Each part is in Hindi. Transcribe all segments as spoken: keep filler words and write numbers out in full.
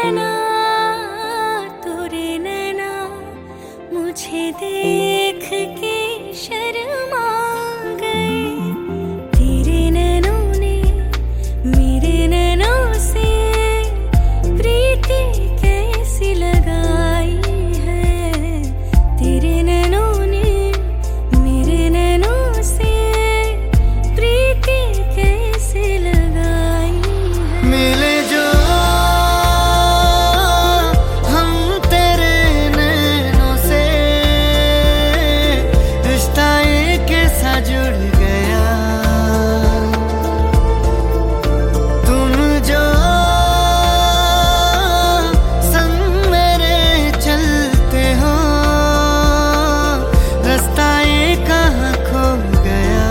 नैना तोरे नैना मुझे देख के शर्मा गए। तेरे नैनों ने मेरे नैनों से प्रीति कैसी लगाई है। तेरे नैनों ने मेरे नैनों से प्रीति कैसी लगाई है। मिले जो हम तेरे नैनों से, रिश्ता एक सा जुड़ गया। तुम जो संग मेरे चलते हो, रास्ता एक कहाँ खो गया।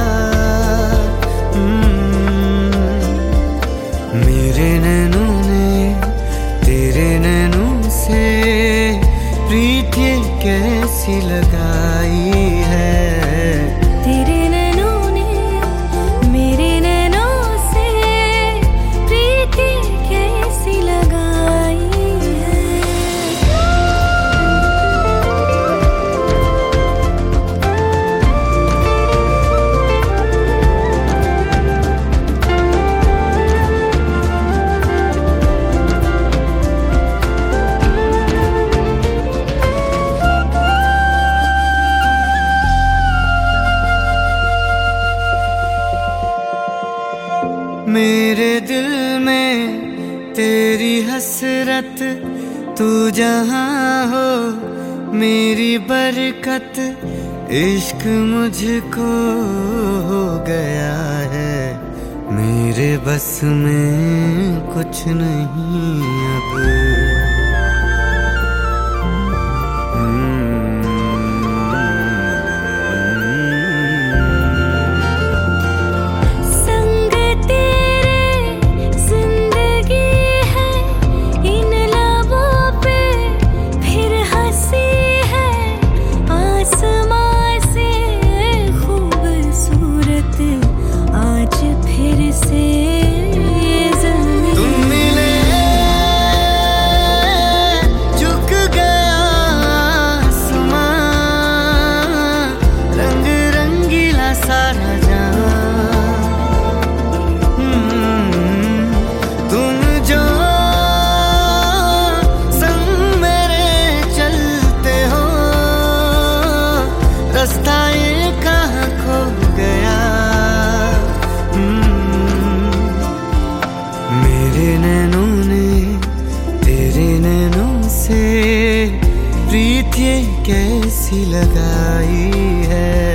मेरे नैनों ने तेरे नैनों से प्रीति कैसी लगाई है। तेरे नैनों ने मेरे नैनों से प्रीति कैसी लगाई है। मेरे दिल में तेरी हसरत, तू जहाँ हो मेरी बरकत। इश्क मुझको हो गया है, मेरे बस में कुछ नहीं अब। संग तेरे जिंदगी है, इन लबों पे फिर हंसी है। आसमां से खूबसूरत आज फिर से ज़मीं। तुम मिले झुक गया आसमां, रंग रंगीला सारा जहां। हम्म, तुम जो संग मेरे चलते हो, रास्ता ये कहाँ खो गया। हम्म, मेरे नैनों ने तेरे नैनों से प्रीति कैसी लगाई है।